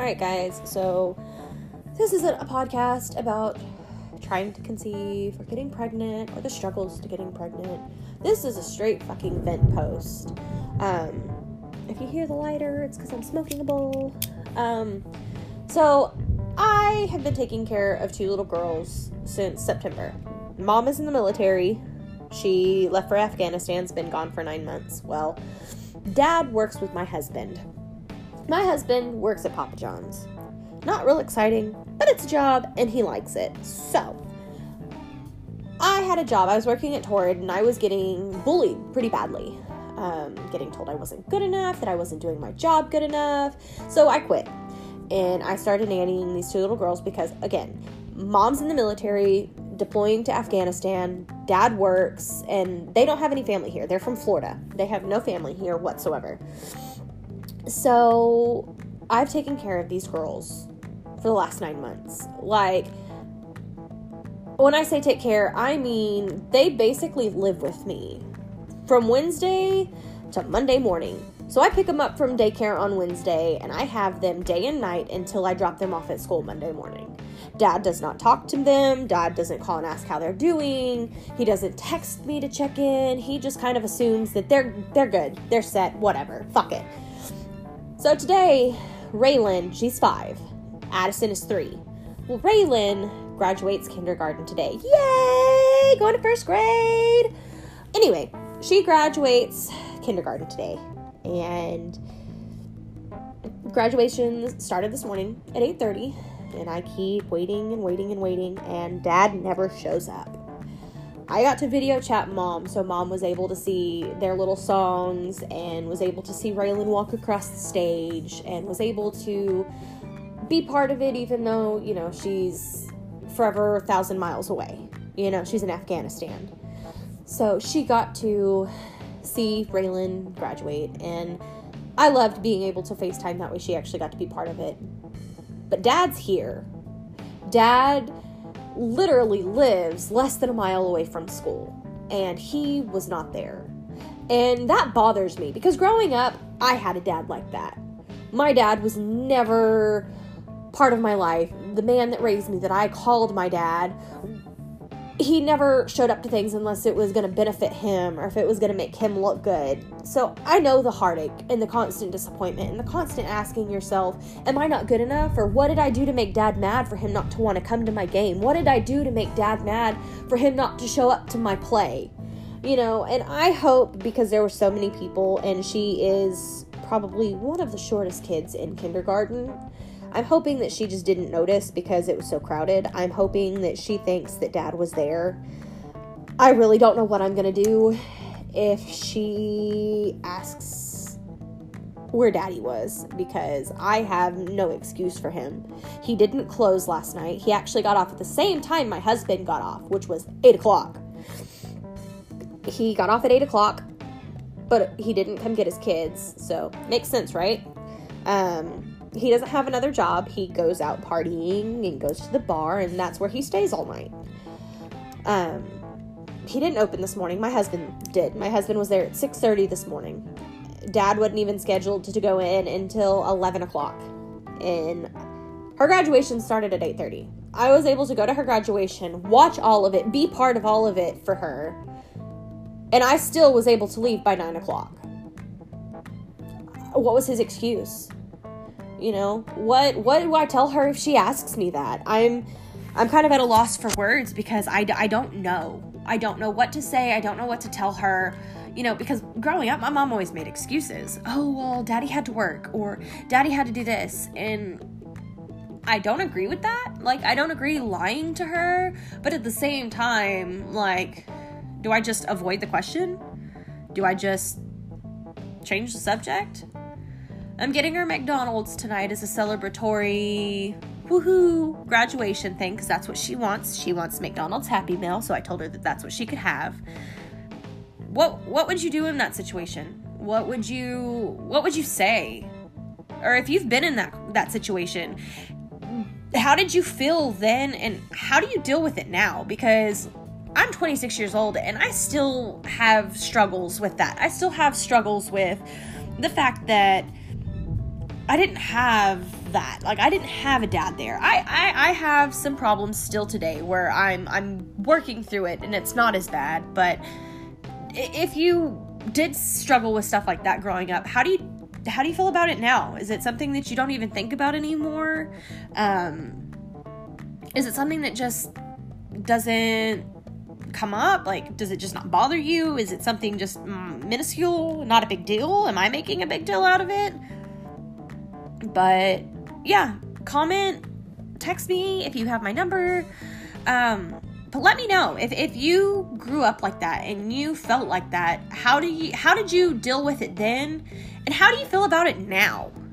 Alright guys, so this isn't a podcast about trying to conceive or getting pregnant or the struggles to getting pregnant. This is a straight fucking vent post. If you hear the lighter, it's because I'm smoking a bowl. So I have been taking care of 2 little girls since September. Mom is in the military. She left for Afghanistan, has been gone for 9 months. Well, Dad works with my husband. My husband works at Papa John's. Not real exciting, but it's a job and he likes it. So, I had a job. I was working at Torrid and I was getting bullied pretty badly. Getting told I wasn't good enough, that I wasn't doing my job good enough. So I quit. And I started nannying these 2 little girls because, again, Mom's in the military, deploying to Afghanistan. Dad works, and they don't have any family here. They're from Florida. They have no family here whatsoever. So, I've taken care of these girls for the last 9 months. Like, when I say take care, I mean they basically live with me from Wednesday to Monday morning. So I pick them up from daycare on Wednesday, and I have them day and night until I drop them off at school Monday morning. Dad does not talk to them. Dad doesn't call and ask how they're doing. He doesn't text me to check in. He just kind of assumes that they're good. They're set. Whatever. Fuck it. So today, Raylan, she's 5. Addison is 3. Well, Raylan graduates kindergarten today. Yay! Going to 1st grade! Anyway, she graduates kindergarten today. And graduation started this morning at 8:30. And I keep waiting and waiting and waiting. And Dad never shows up. I got to video chat Mom, so Mom was able to see their little songs and was able to see Raylan walk across the stage and was able to be part of it, even though, you know, she's forever 1,000 miles away. You know, she's in Afghanistan. So she got to see Raylan graduate, and I loved being able to FaceTime that way. She actually got to be part of it. But Dad's here. Dad literally lives less than a mile away from school, and he was not there. And that bothers me because growing up, I had a dad like that. My dad was never part of my life. The man that raised me, that I called my dad, he never showed up to things unless it was going to benefit him or if it was going to make him look good. So I know the heartache and the constant disappointment and the constant asking yourself, am I not good enough? Or what did I do to make Dad mad for him not to want to come to my game? What did I do to make Dad mad for him not to show up to my play? You know, and I hope, because there were so many people and she is probably one of the shortest kids in kindergarten, I'm hoping that she just didn't notice because it was so crowded. I'm hoping that she thinks that Dad was there. I really don't know what I'm going to do if she asks where Daddy was, because I have no excuse for him. He didn't close last night. He actually got off at the same time my husband got off, which was 8 o'clock. He got off at 8 o'clock, but he didn't come get his kids. So, makes sense, right? He doesn't have another job. He goes out partying and goes to the bar, and that's where he stays all night. He didn't open this morning. My husband did. My husband was there at 6:30 this morning. Dad wasn't even scheduled to go in until 11 o'clock. And her graduation started at 8:30. I was able to go to her graduation, watch all of it, be part of all of it for her, and I still was able to leave by 9 o'clock. What was his excuse? You know, what do I tell her if she asks me that? I'm kind of at a loss for words because I don't know. I don't know what to say. I don't know what to tell her. You know, because growing up, my mom always made excuses. Oh, well, Daddy had to work, or Daddy had to do this. And I don't agree with that. Like, I don't agree lying to her. But at the same time, like, do I just avoid the question? Do I just change the subject? I'm getting her McDonald's tonight as a celebratory woohoo graduation thing, because that's what she wants. She wants McDonald's Happy Meal, so I told her that that's what she could have. What would you do in that situation? What would you say? Or if you've been in that situation, how did you feel then, and how do you deal with it now? Because I'm 26 years old and I still have struggles with that. I still have struggles with the fact that I didn't have that. Like, I didn't have a dad there. I have some problems still today where I'm working through it, and it's not as bad. But if you did struggle with stuff like that growing up, how do you feel about it now? Is it something that you don't even think about anymore? Is it something that just doesn't come up? Like, does it just not bother you? Is it something just minuscule, not a big deal? Am I making a big deal out of it? But yeah, comment, text me if you have my number. But let me know if you grew up like that and you felt like that. How did you deal with it then? And how do you feel about it now?